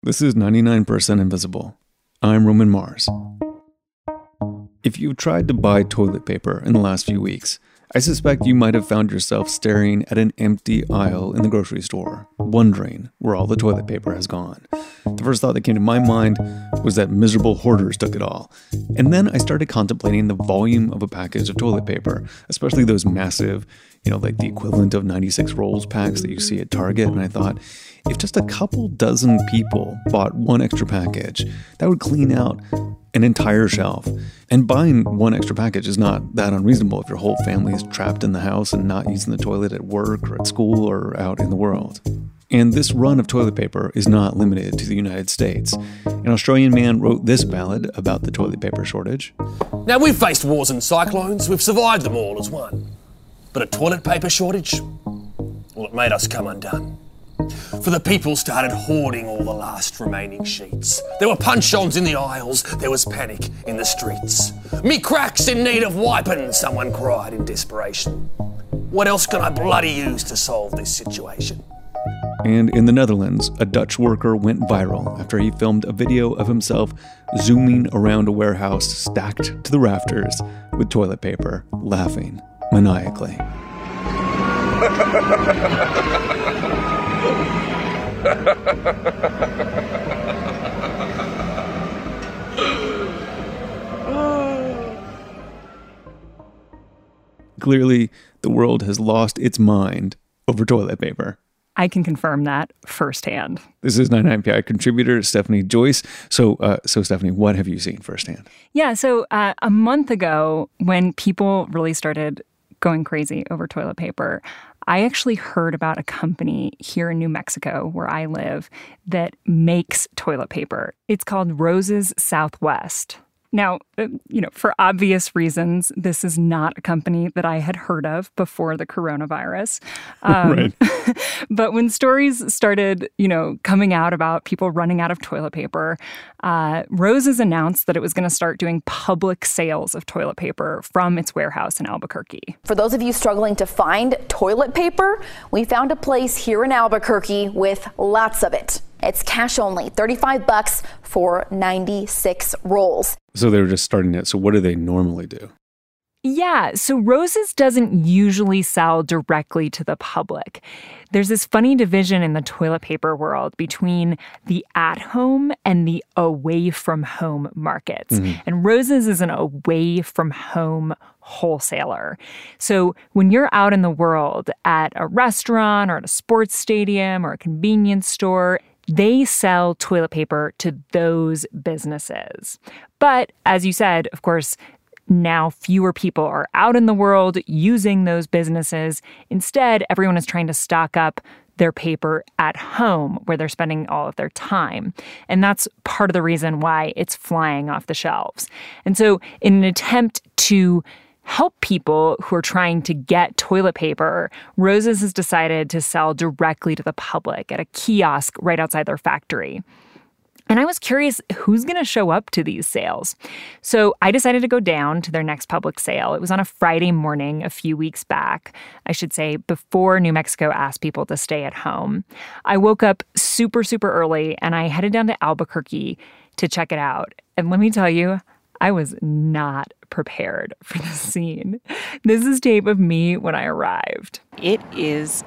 This is 99% Invisible. I'm Roman Mars. If you've tried to buy toilet paper in the last few weeks, I suspect you might have found yourself staring at an empty aisle in the grocery store, wondering where all the toilet paper has gone. The first thought that came to my mind was that miserable hoarders took it all. And then I started contemplating the volume of a package of toilet paper, especially those massive, like the equivalent of 96 rolls packs that you see at Target. And I thought, if just a couple dozen people bought one extra package, that would clean out an entire shelf. And buying one extra package is not that unreasonable if your whole family is trapped in the house and not using the toilet at work or at school or out in the world. And this run of toilet paper is not limited to the United States. An Australian man wrote this ballad about the toilet paper shortage. Now, we've faced wars and cyclones, we've survived them all as one. But a toilet paper shortage? Well, it made us come undone. For the people started hoarding all the last remaining sheets. There were punch-ons in the aisles, there was panic in the streets. Me crack's in need of wiping, someone cried in desperation. What else can I bloody use to solve this situation? And in the Netherlands, a Dutch worker went viral after he filmed a video of himself zooming around a warehouse stacked to the rafters with toilet paper, laughing maniacally. Clearly, the world has lost its mind over toilet paper. I can confirm that firsthand. This is 99PI contributor Stephanie Joyce. So Stephanie, what have you seen firsthand? Yeah, so a month ago, when people really started going crazy over toilet paper, I actually heard about a company here in New Mexico, where I live, that makes toilet paper. It's called Roses Southwest. Now, for obvious reasons, this is not a company that I had heard of before the coronavirus. Right. But when stories started, coming out about people running out of toilet paper, Roses announced that it was going to start doing public sales of toilet paper from its warehouse in Albuquerque. For those of you struggling to find toilet paper, we found a place here in Albuquerque with lots of it. It's cash only, $35 for 96 rolls. So they were just starting it. So what do they normally do? Yeah, so Roses doesn't usually sell directly to the public. There's this funny division in the toilet paper world between the at-home and the away-from-home markets. Mm-hmm. And Roses is an away-from-home wholesaler. So when you're out in the world at a restaurant or at a sports stadium or a convenience store, they sell toilet paper to those businesses. But as you said, of course, now fewer people are out in the world using those businesses. Instead, everyone is trying to stock up their paper at home where they're spending all of their time. And that's part of the reason why it's flying off the shelves. And so in an attempt to help people who are trying to get toilet paper, Roses has decided to sell directly to the public at a kiosk right outside their factory. And I was curious, who's going to show up to these sales? So I decided to go down to their next public sale. It was on a Friday morning a few weeks back, I should say, before New Mexico asked people to stay at home. I woke up super, super early, and I headed down to Albuquerque to check it out. And let me tell you, I was not prepared for the scene. This is tape of me when I arrived. It is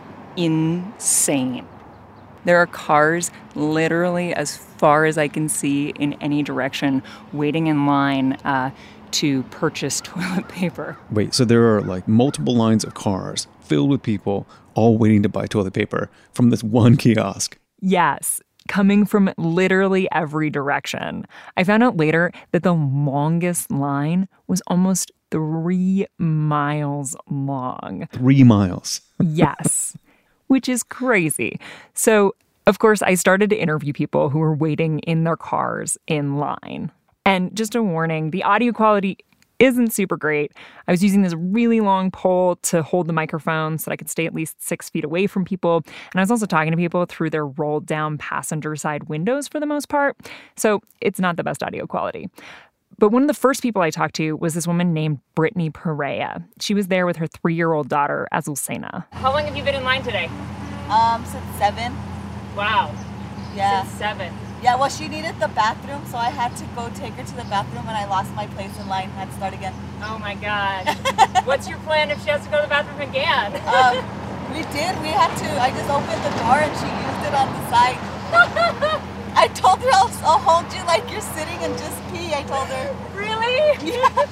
insane. There are cars literally as far as I can see in any direction waiting in line to purchase toilet paper. Wait, so there are like multiple lines of cars filled with people all waiting to buy toilet paper from this one kiosk? Yes, coming from literally every direction. I found out later that the longest line was almost 3 miles long. 3 miles? Yes. Which is crazy. So, of course, I started to interview people who were waiting in their cars in line. And just a warning, the audio quality isn't super great. I was using this really long pole to hold the microphone so that I could stay at least 6 feet away from people. And I was also talking to people through their rolled down passenger side windows for the most part. So it's not the best audio quality. But one of the first people I talked to was this woman named Brittany Perea. She was there with her 3-year-old daughter, Azucena. How long have you been in line today? Since 7. Wow. Yeah. Since 7. Yeah, well, she needed the bathroom, so I had to go take her to the bathroom, and I lost my place in line, had to start again. Oh my God. What's your plan if she has to go to the bathroom again? We had to, I just opened the door and she used it on the side. I told her I'll hold you like you're sitting and just pee, I told her. Really?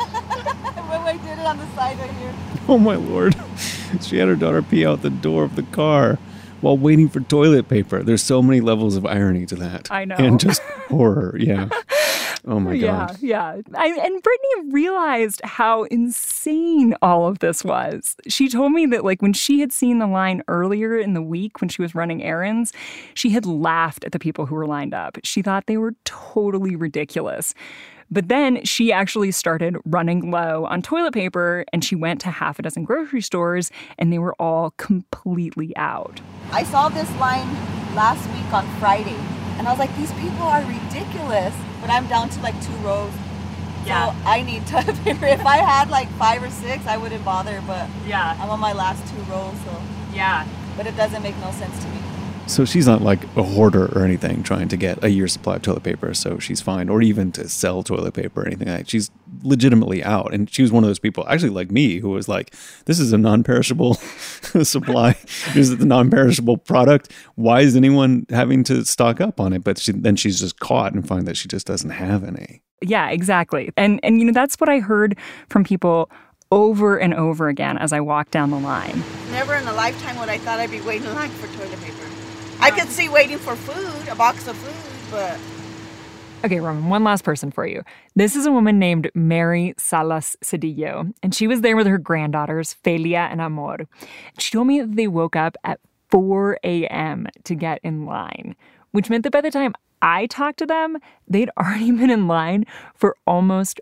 Yeah. When I did it on the side right here. Oh my Lord. She had her daughter pee out the door of the car while waiting for toilet paper. There's so many levels of irony to that. I know. And just horror, yeah. Oh my God. Yeah. And Brittany realized how insane all of this was. She told me that like when she had seen the line earlier in the week when she was running errands, she had laughed at the people who were lined up. She thought they were totally ridiculous. But then she actually started running low on toilet paper, and she went to half a dozen grocery stores, and they were all completely out. I saw this line last week on Friday, and I was like, these people are ridiculous. But I'm down to like 2 rows. Yeah. So I need toilet paper. If I had like 5 or 6, I wouldn't bother, but Yeah. I'm on my last 2 rows, so. Yeah. But it doesn't make no sense to me. So she's not like a hoarder or anything trying to get a year's supply of toilet paper, so she's fine. Or even to sell toilet paper or anything like that. She's legitimately out. And she was one of those people, actually like me, who was like, this is a non-perishable supply. This is the non-perishable product. Why is anyone having to stock up on it? But then she's just caught and find that she just doesn't have any. Yeah, exactly. And you know, that's what I heard from people over and over again as I walked down the line. Never in a lifetime would I thought I'd be waiting in line for toilet paper. I could see waiting for food, a box of food, but... Okay, Roman, one last person for you. This is a woman named Mary Salas Cedillo, and she was there with her granddaughters, Felia and Amor. She told me that they woke up at 4 a.m. to get in line, which meant that by the time I talked to them, they'd already been in line for almost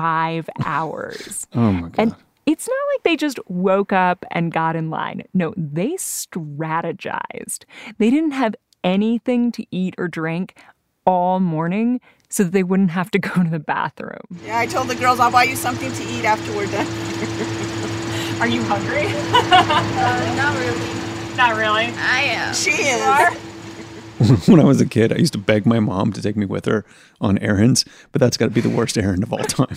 5 hours. Oh my God. And it's not like they just woke up and got in line. No, they strategized. They didn't have anything to eat or drink all morning so that they wouldn't have to go to the bathroom. Yeah, I told the girls I'll buy you something to eat after we're done. Are you hungry? Not really. Not really. I am. She is. When I was a kid, I used to beg my mom to take me with her on errands, but that's got to be the worst errand of all time.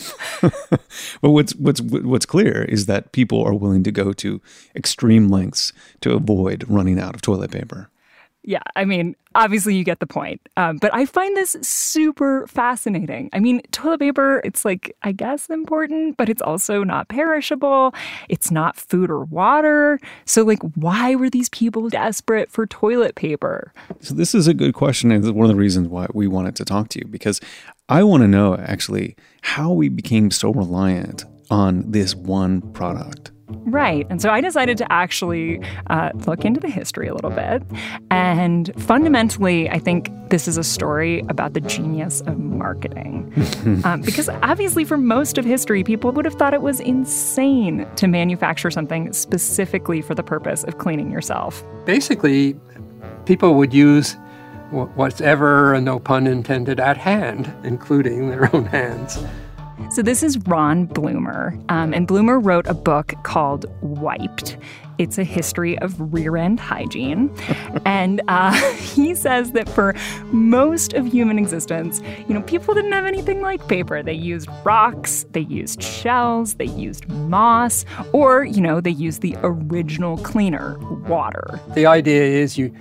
But what's clear is that people are willing to go to extreme lengths to avoid running out of toilet paper. Yeah, I mean, obviously you get the point. But I find this super fascinating. I mean, toilet paper, it's like, I guess important, but it's also not perishable. It's not food or water. So like, why were these people desperate for toilet paper? So this is a good question, and one of the reasons why we wanted to talk to you, because I want to know actually how we became so reliant on this one product. Right. And so I decided to actually look into the history a little bit. And fundamentally, I think this is a story about the genius of marketing. Because obviously for most of history, people would have thought it was insane to manufacture something specifically for the purpose of cleaning yourself. Basically, people would use whatever, no pun intended, at hand, including their own hands. So this is Ron Bloomer, and Bloomer wrote a book called Wiped. It's a history of rear-end hygiene. And he says that for most of human existence, you know, people didn't have anything like paper. They used rocks, they used shells, they used moss, or, you know, they used the original cleaner, water. The idea is you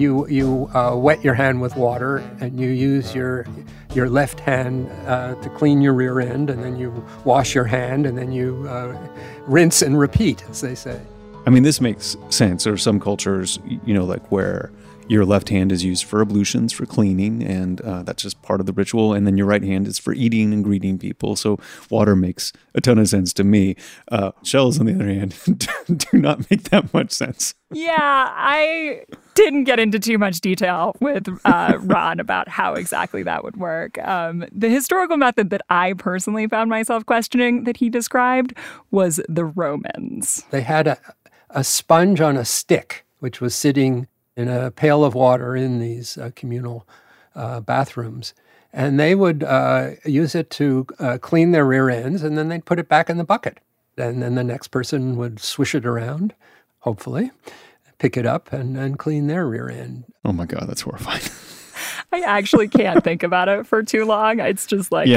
wet your hand with water and you use your left hand to clean your rear end, and then you wash your hand, and then you rinse and repeat, as they say. I mean, this makes sense. There are some cultures, you know, like where your left hand is used for ablutions, for cleaning, and that's just part of the ritual. And then your right hand is for eating and greeting people. So water makes a ton of sense to me. Shells, on the other hand, do not make that much sense. Yeah, I didn't get into too much detail with Ron about how exactly that would work. The historical method that I personally found myself questioning that he described was the Romans. They had a sponge on a stick, which was sitting in a pail of water in these communal bathrooms. And they would use it to clean their rear ends, and then they'd put it back in the bucket. And then the next person would swish it around, hopefully, pick it up and clean their rear end. Oh my God, that's horrifying. I actually can't think about it for too long. It's just like,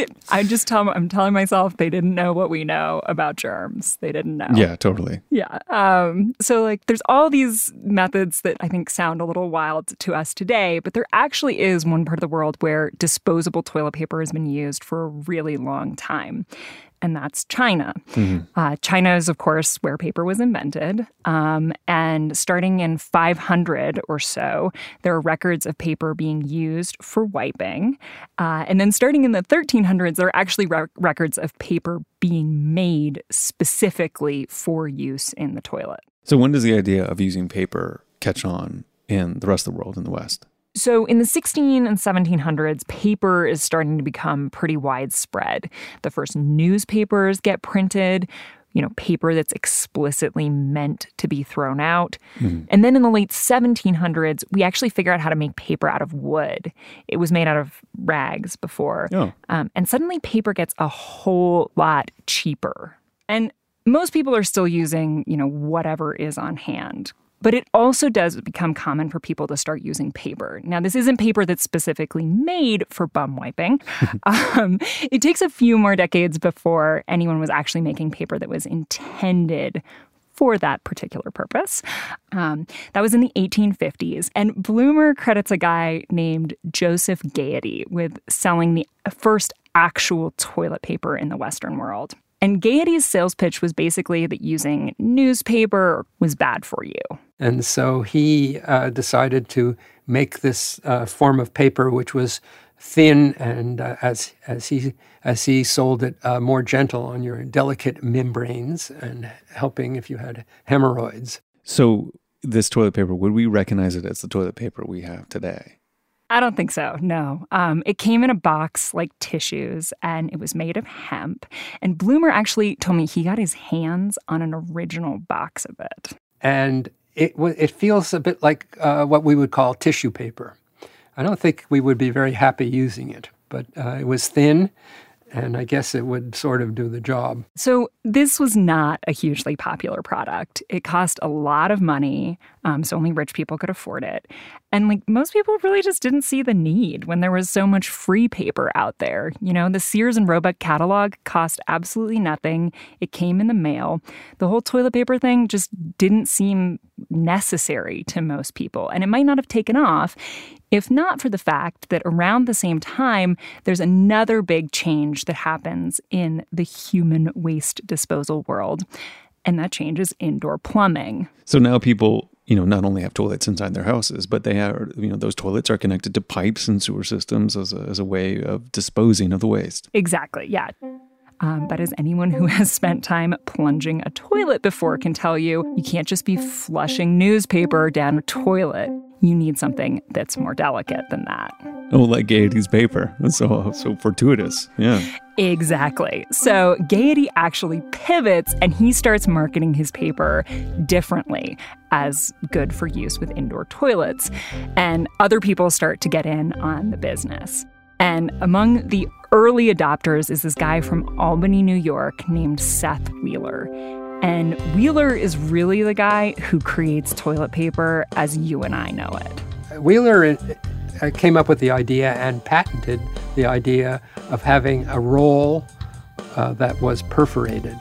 I'm telling myself they didn't know what we know about germs. They didn't know. Yeah, totally. Yeah. So like there's all these methods that I think sound a little wild to us today, but there actually is one part of the world where disposable toilet paper has been used for a really long time. And that's China. China is, of course, where paper was invented. And starting in 500 or so, there are records of paper being used for wiping. And then starting in the 1300s, there are actually records of paper being made specifically for use in the toilet. So when does the idea of using paper catch on in the rest of the world in the West? So in the 16 and 1700s, paper is starting to become pretty widespread. The first newspapers get printed, paper that's explicitly meant to be thrown out. And then in the late 1700s, we actually figure out how to make paper out of wood. It was made out of rags before. And suddenly paper gets a whole lot cheaper. And most people are still using, whatever is on hand. But it also does become common for people to start using paper. Now, this isn't paper that's specifically made for bum wiping. It takes a few more decades before anyone was actually making paper that was intended for that particular purpose. That was in the 1850s. And Bloomer credits a guy named Joseph Gaiety with selling the first actual toilet paper in the Western world. And Gaiety's sales pitch was basically that using newspaper was bad for you. And so he decided to make this form of paper, which was thin and, as he sold it, more gentle on your delicate membranes and helping if you had hemorrhoids. So this toilet paper, would we recognize it as the toilet paper we have today? I don't think so, no. It came in a box like tissues, and it was made of hemp. And Bloomer actually told me he got his hands on an original box of it. And it feels a bit like what we would call tissue paper. I don't think we would be very happy using it, but it was thin, and I guess it would sort of do the job. So this was not a hugely popular product. It cost a lot of money, so only rich people could afford it. And most people really just didn't see the need when there was so much free paper out there. The Sears and Roebuck catalog cost absolutely nothing. It came in the mail. The whole toilet paper thing just didn't seem necessary to most people. And it might not have taken off if not for the fact that around the same time, there's another big change that happens in the human waste disposal world. And that change is indoor plumbing. So now people, not only have toilets inside their houses, but they have, those toilets are connected to pipes and sewer systems as a way of disposing of the waste. Exactly, yeah. But as anyone who has spent time plunging a toilet before can tell you, you can't just be flushing newspaper down a toilet. You need something that's more delicate than that. Oh, like Gaiety's paper. That's so fortuitous. Yeah. Exactly. So Gaiety actually pivots and he starts marketing his paper differently as good for use with indoor toilets. And other people start to get in on the business. And among the early adopters is this guy from Albany, New York named Seth Wheeler. And Wheeler is really the guy who creates toilet paper as you and I know it. Wheeler came up with the idea and patented the idea of having a roll that was perforated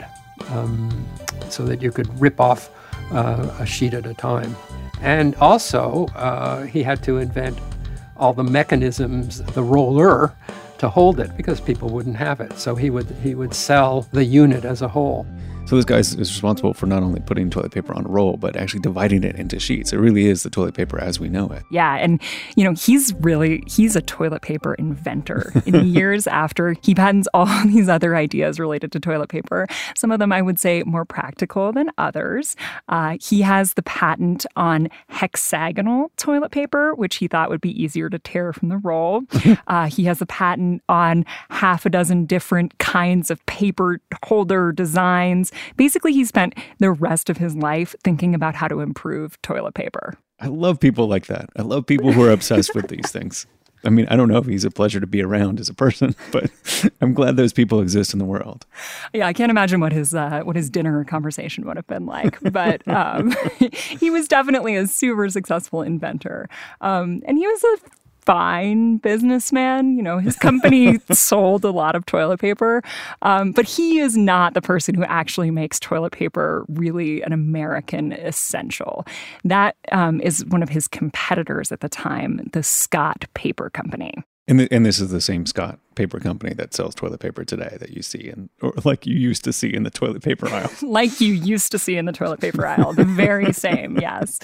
so that you could rip off a sheet at a time. And also, he had to invent all the mechanisms, the roller, to hold it because people wouldn't have it. So he would sell the unit as a whole. So this guy is responsible for not only putting toilet paper on a roll, but actually dividing it into sheets. It really is the toilet paper as we know it. Yeah, and he's a toilet paper inventor. In the years after, he patents all these other ideas related to toilet paper. Some of them I would say more practical than others. He has the patent on hexagonal toilet paper, which he thought would be easier to tear from the roll. He has a patent on half a dozen different kinds of paper holder designs. Basically, he spent the rest of his life thinking about how to improve toilet paper. I love people like that. I love people who are obsessed with these things. I mean, I don't know if he's a pleasure to be around as a person, but I'm glad those people exist in the world. Yeah, I can't imagine what his dinner conversation would have been like, but he was definitely a super successful inventor. And he was a fine businessman. His company sold a lot of toilet paper, but he is not the person who actually makes toilet paper really an American essential. That is one of his competitors at the time, the Scott Paper Company. And this is the same Scott Paper Company that sells toilet paper today that you see or like you used to see in the toilet paper aisle. Like you used to see in the toilet paper aisle. The very same, yes.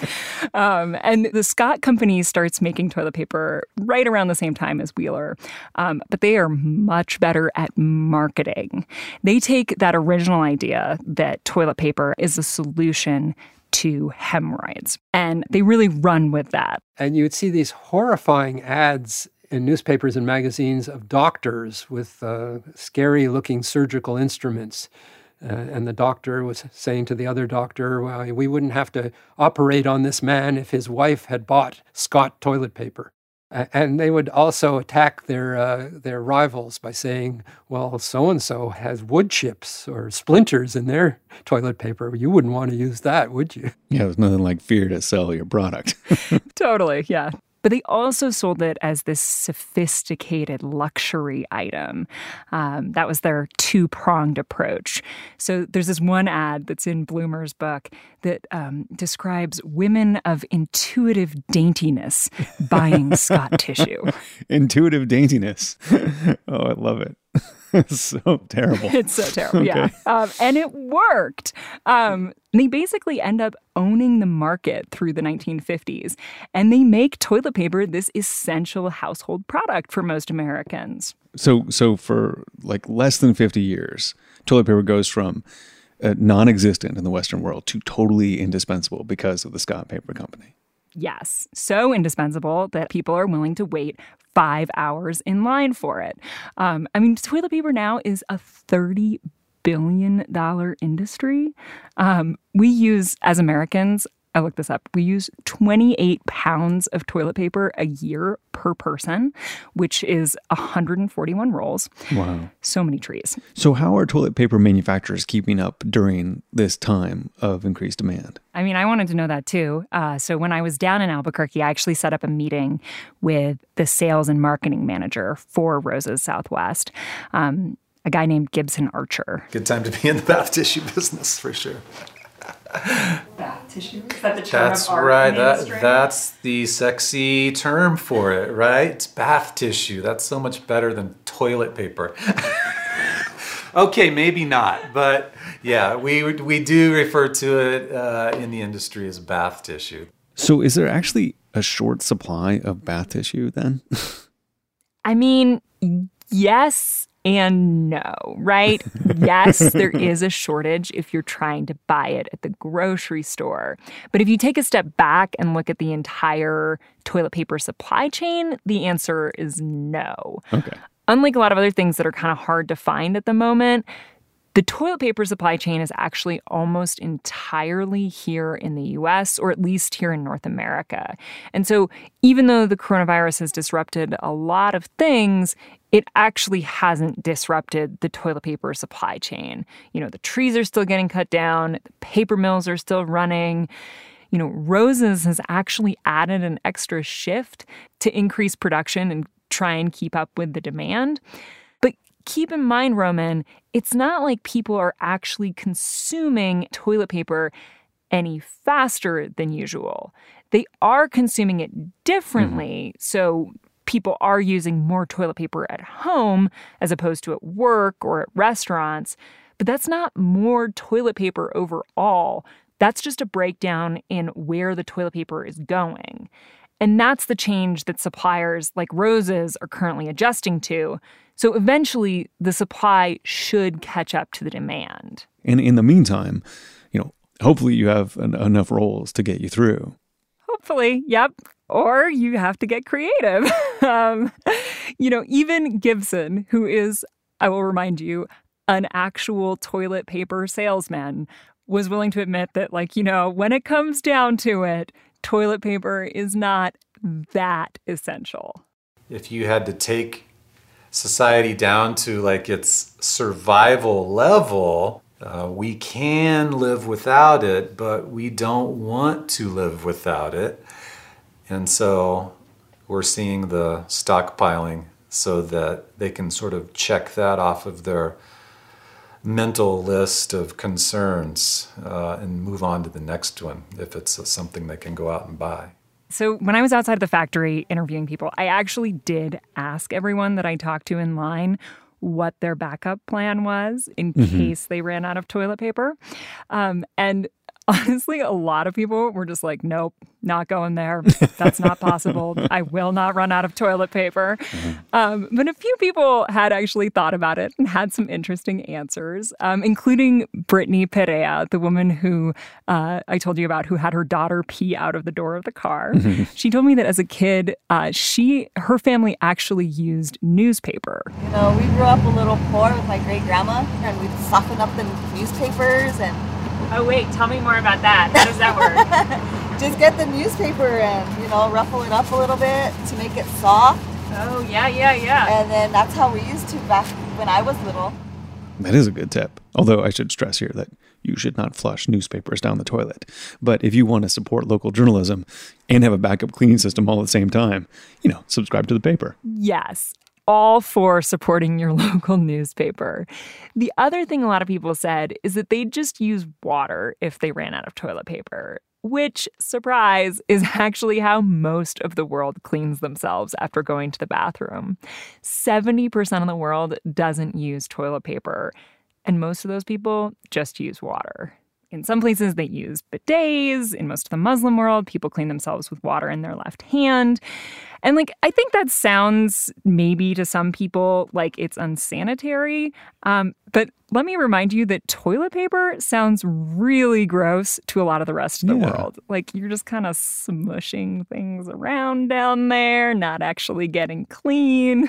And the Scott Company starts making toilet paper right around the same time as Wheeler. But they are much better at marketing. They take that original idea that toilet paper is a solution to hemorrhoids, and they really run with that. And you would see these horrifying ads in newspapers and magazines of doctors with scary-looking surgical instruments. And the doctor was saying to the other doctor, well, we wouldn't have to operate on this man if his wife had bought Scott toilet paper. And they would also attack their rivals by saying, well, so-and-so has wood chips or splinters in their toilet paper. You wouldn't want to use that, would you? Yeah, there's nothing like fear to sell your product. Totally, yeah. But they also sold it as this sophisticated luxury item. That was their two-pronged approach. So there's this one ad that's in Bloomer's book that describes women of intuitive daintiness buying Scott tissue. Intuitive daintiness. Oh, I love it. It's so terrible. It's so terrible, yeah. And it worked. They basically end up owning the market through the 1950s, and they make toilet paper this essential household product for most Americans. So for like less than 50 years, toilet paper goes from non-existent in the Western world to totally indispensable because of the Scott Paper Company. Yes, so indispensable that people are willing to wait 5 hours in line for it. Toilet paper now is a $30 billion industry. We use, as Americans, I looked this up, we use 28 pounds of toilet paper a year per person, which is 141 rolls. Wow. So many trees. So how are toilet paper manufacturers keeping up during this time of increased demand? I wanted to know that too. So when I was down in Albuquerque, I actually set up a meeting with the sales and marketing manager for Rosa's Southwest, a guy named Gibson Archer. Good time to be in the bath tissue business, for sure. Bath tissue? Is that the term That's of art right. industry? That's the sexy term for it, right? It's bath tissue. That's so much better than toilet paper. Okay, maybe not, but yeah, we do refer to it in the industry as bath tissue. So is there actually a short supply of bath tissue then? Yes and no, right? Yes, there is a shortage if you're trying to buy it at the grocery store. But if you take a step back and look at the entire toilet paper supply chain, the answer is no. Okay. Unlike a lot of other things that are kind of hard to find at the moment, the toilet paper supply chain is actually almost entirely here in the U.S., or at least here in North America. And so even though the coronavirus has disrupted a lot of things, it actually hasn't disrupted the toilet paper supply chain. The trees are still getting cut down, the paper mills are still running. Rosa's has actually added an extra shift to increase production and try and keep up with the demand. But keep in mind, Roman, it's not like people are actually consuming toilet paper any faster than usual. They are consuming it differently. So people are using more toilet paper at home as opposed to at work or at restaurants. But that's not more toilet paper overall. That's just a breakdown in where the toilet paper is going. And that's the change that suppliers like Rosa's are currently adjusting to. So eventually, the supply should catch up to the demand. And in the meantime, hopefully you have enough rolls to get you through. Hopefully, yep. Or you have to get creative. Even Gibson, who is, I will remind you, an actual toilet paper salesman, was willing to admit that, when it comes down to it, toilet paper is not that essential. If you had to take society down to its survival level, we can live without it, but we don't want to live without it. And so we're seeing the stockpiling so that they can sort of check that off of their mental list of concerns and move on to the next one if it's something they can go out and buy. So when I was outside of the factory interviewing people, I actually did ask everyone that I talked to in line what their backup plan was in case they ran out of toilet paper. And honestly, a lot of people were just like, nope, not going there. That's not possible. I will not run out of toilet paper. But a few people had actually thought about it and had some interesting answers, including Brittany Perea, the woman who I told you about, who had her daughter pee out of the door of the car. She told me that as a kid, her family actually used newspaper. You know, we grew up a little poor with my great-grandma, and we'd soften up the newspapers and... Oh, wait, tell me more about that. How does that work? Just get the newspaper and, ruffle it up a little bit to make it soft. Oh, yeah. And then that's how we used to back when I was little. That is a good tip. Although I should stress here that you should not flush newspapers down the toilet. But if you want to support local journalism and have a backup cleaning system all at the same time, subscribe to the paper. Yes. All for supporting your local newspaper. The other thing a lot of people said is that they'd just use water if they ran out of toilet paper, which, surprise, is actually how most of the world cleans themselves after going to the bathroom. 70% of the world doesn't use toilet paper, and most of those people just use water. In some places, they use bidets. In most of the Muslim world, people clean themselves with water in their left hand. And I think that sounds maybe to some people like it's unsanitary. But let me remind you that toilet paper sounds really gross to a lot of the rest of the world. You're just kind of smushing things around down there, not actually getting clean.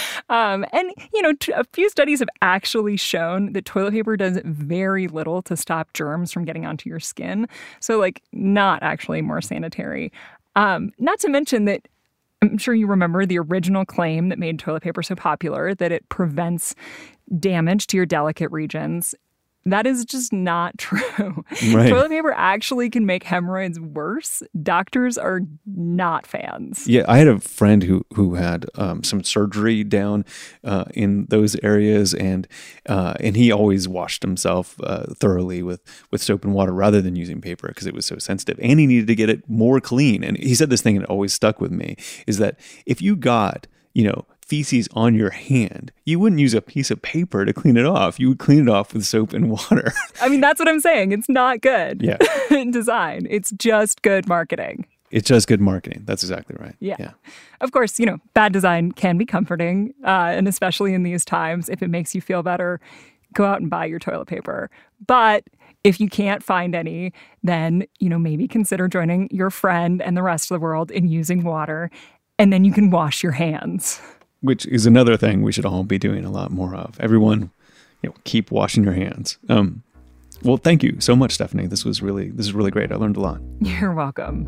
A few studies have actually shown that toilet paper does very little to stop germs from getting onto your skin. So, not actually more sanitary. Not to mention that I'm sure you remember the original claim that made toilet paper so popular, that it prevents damage to your delicate regions. That is just not true. Right. Toilet paper actually can make hemorrhoids worse. Doctors are not fans. Yeah, I had a friend who had some surgery down in those areas, and he always washed himself thoroughly with soap and water rather than using paper because it was so sensitive, and he needed to get it more clean. And he said this thing that always stuck with me is that if you got feces on your hand, you wouldn't use a piece of paper to clean it off. You would clean it off with soap and water. I mean, that's what I'm saying. It's not good Yeah. design. It's just good marketing. It's just good marketing. That's exactly right. Yeah. Of course, bad design can be comforting, and especially in these times, if it makes you feel better, go out and buy your toilet paper. But if you can't find any, then, maybe consider joining your friend and the rest of the world in using water, and then you can wash your hands. Which is another thing we should all be doing a lot more of. Everyone, keep washing your hands. Well, thank you so much, Stephanie. This is really great. I learned a lot. You're welcome.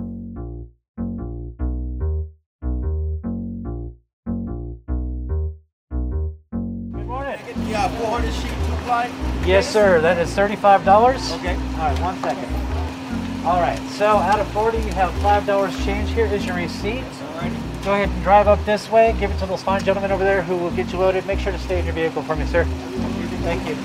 Good morning. Yeah, 400 sheet 2-ply. Yes, sir. That is $35. Okay. All right, 1 second. All right. So out of 40, you have $5 change. Here is your receipt. All right. Go ahead and drive up this way. Give it to those fine gentlemen over there who will get you loaded. Make sure to stay in your vehicle for me, sir. Thank you.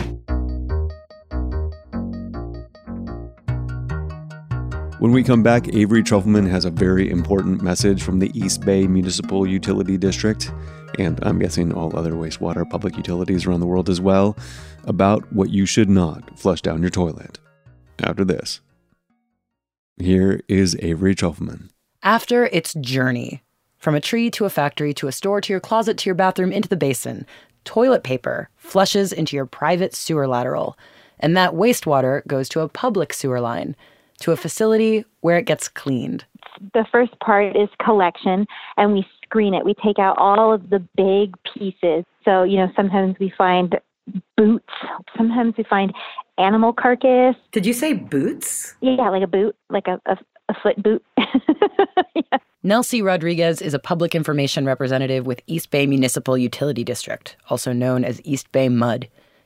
When we come back, Avery Trufelman has a very important message from the East Bay Municipal Utility District, and I'm guessing all other wastewater public utilities around the world as well, about what you should not flush down your toilet. After this. Here is Avery Trufelman. After its journey, from a tree to a factory to a store to your closet to your bathroom into the basin, toilet paper flushes into your private sewer lateral, and that wastewater goes to a public sewer line, to a facility where it gets cleaned. The first part is collection, and we screen it. We take out all of the big pieces. So, sometimes we find boots. Sometimes we find animal carcass. Did you say boots? Yeah, like a boot, like a foot boot. Yeah. Nelsie Rodriguez is a public information representative with East Bay Municipal Utility District, also known as East Bay MUD.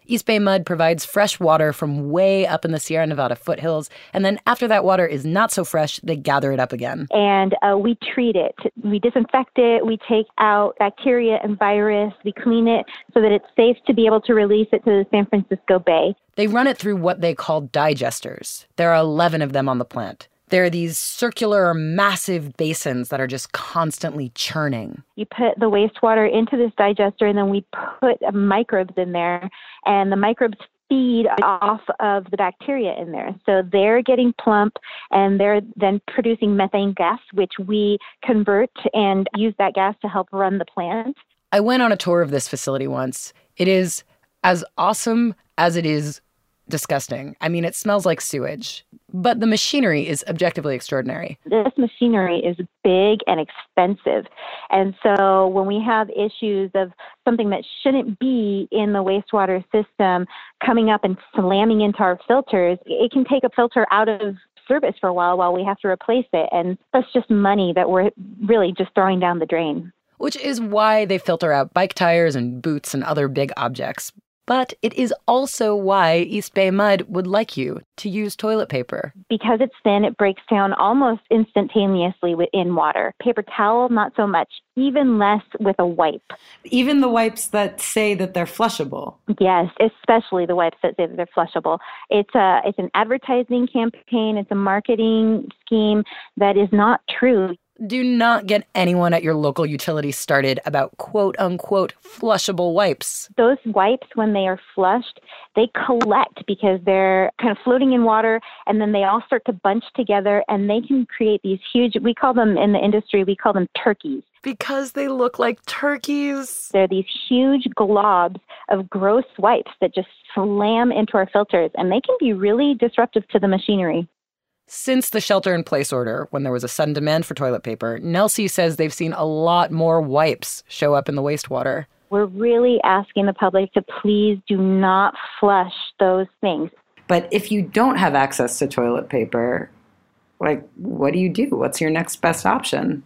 East Bay Mud provides fresh water from way up in the Sierra Nevada foothills, and then after that water is not so fresh, they gather it up again. And we treat it. We disinfect it. We take out bacteria and virus. We clean it so that it's safe to be able to release it to the San Francisco Bay. They run it through what they call digesters. There are 11 of them on the plant. There are these circular, massive basins that are just constantly churning. You put the wastewater into this digester, and then we put microbes in there, and the microbes feed off of the bacteria in there. So they're getting plump, and they're then producing methane gas, which we convert and use that gas to help run the plant. I went on a tour of this facility once. It is as awesome as it is disgusting. I mean, it smells like sewage, but the machinery is objectively extraordinary. This machinery is big and expensive. And so when we have issues of something that shouldn't be in the wastewater system coming up and slamming into our filters, it can take a filter out of service for a while we have to replace it. And that's just money that we're really just throwing down the drain. Which is why they filter out bike tires and boots and other big objects. But it is also why East Bay Mud would like you to use toilet paper. Because it's thin, it breaks down almost instantaneously in water. Paper towel, not so much, even less with a wipe. Even the wipes that say that they're flushable. Yes, especially the wipes that say that they're flushable. It's an advertising campaign. It's a marketing scheme that is not true. Do not get anyone at your local utility started about quote-unquote flushable wipes. Those wipes, when they are flushed, they collect because they're kind of floating in water, and then they all start to bunch together, and they can create these huge, we call them in the industry, we call them turkeys. Because they look like turkeys. They're these huge globs of gross wipes that just slam into our filters, and they can be really disruptive to the machinery. Since the shelter-in-place order, when there was a sudden demand for toilet paper, Nelsy says they've seen a lot more wipes show up in the wastewater. We're really asking the public to please do not flush those things. But if you don't have access to toilet paper, what do you do? What's your next best option?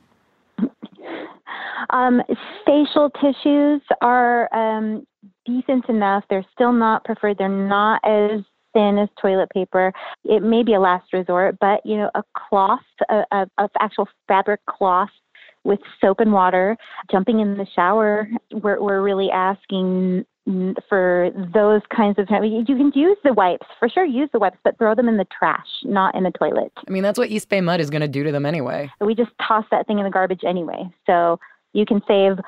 Facial tissues are decent enough. They're still not preferred. They're not as thin as toilet paper. It may be a last resort, but a cloth, of actual fabric cloth with soap and water, jumping in the shower, we're really asking for those kinds of, you can use the wipes, for sure use the wipes, but throw them in the trash, not in the toilet. I mean, that's what East Bay Mud is going to do to them anyway. We just toss that thing in the garbage anyway. So you can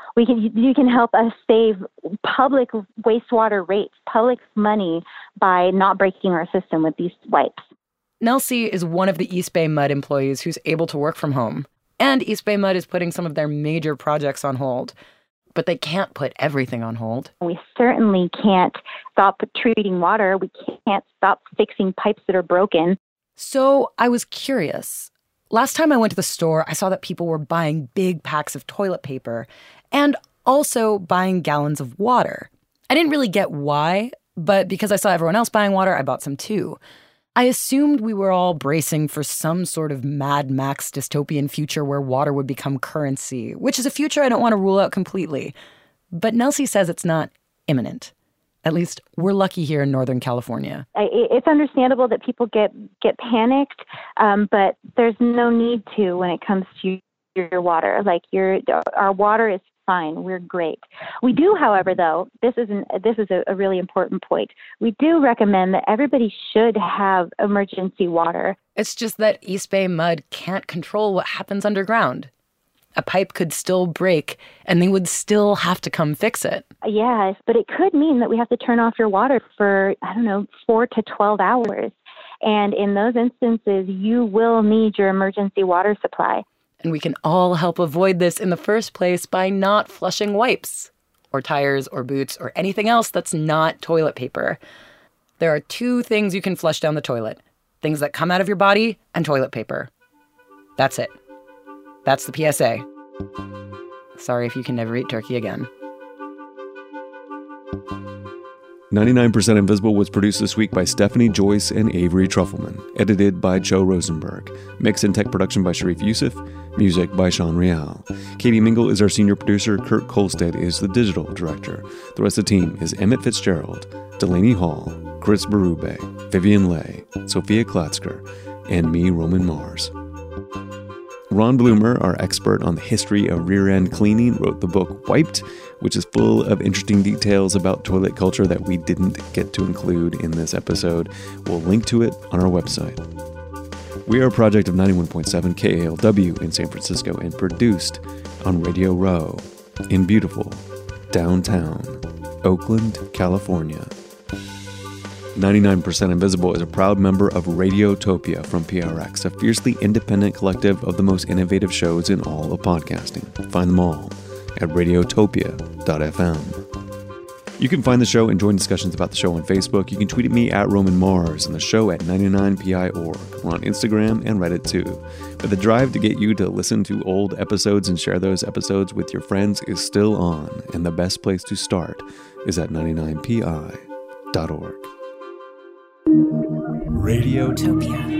help us save public wastewater rates, public money by not breaking our system with these wipes. Nelsy is one of the East Bay Mud employees who's able to work from home. And East Bay Mud is putting some of their major projects on hold. But they can't put everything on hold. We certainly can't stop treating water. We can't stop fixing pipes that are broken. So I was curious. Last time I went to the store, I saw that people were buying big packs of toilet paper and also buying gallons of water. I didn't really get why, but because I saw everyone else buying water, I bought some too. I assumed we were all bracing for some sort of Mad Max dystopian future where water would become currency, which is a future I don't want to rule out completely. But Nelsy says it's not imminent. At least we're lucky here in Northern California. It's understandable that people get panicked, but there's no need to when it comes to your water. Our water is fine. We're great. We do, however, though, this is a really important point. We do recommend that everybody should have emergency water. It's just that East Bay Mud can't control what happens underground. A pipe could still break, and they would still have to come fix it. Yes, but it could mean that we have to turn off your water for, 4 to 12 hours. And in those instances, you will need your emergency water supply. And we can all help avoid this in the first place by not flushing wipes, or tires, or boots, or anything else that's not toilet paper. There are 2 things you can flush down the toilet. Things that come out of your body and toilet paper. That's it. That's the PSA. Sorry if you can never eat turkey again. 99% Invisible was produced this week by Stephanie Joyce and Avery Trufelman. Edited by Joe Rosenberg. Mix and tech production by Sharif Youssef. Music by Sean Real. Katie Mingle is our senior producer. Kurt Kolstad is the digital director. The rest of the team is Emmett Fitzgerald, Delaney Hall, Chris Berube, Vivian Leigh, Sophia Klatzker, and me, Roman Mars. Ron Bloomer, our expert on the history of rear-end cleaning, wrote the book Wiped, which is full of interesting details about toilet culture that we didn't get to include in this episode. We'll link to it on our website. We are a project of 91.7 KALW in San Francisco and produced on Radio Row in beautiful downtown Oakland, California. 99% Invisible is a proud member of Radiotopia from PRX, a fiercely independent collective of the most innovative shows in all of podcasting. Find them all at radiotopia.fm. You can find the show and join discussions about the show on Facebook. You can tweet at me at Roman Mars and the show at 99PI.org. We're on Instagram and Reddit too. But the drive to get you to listen to old episodes and share those episodes with your friends is still on, and the best place to start is at 99PI.org. Radiotopia.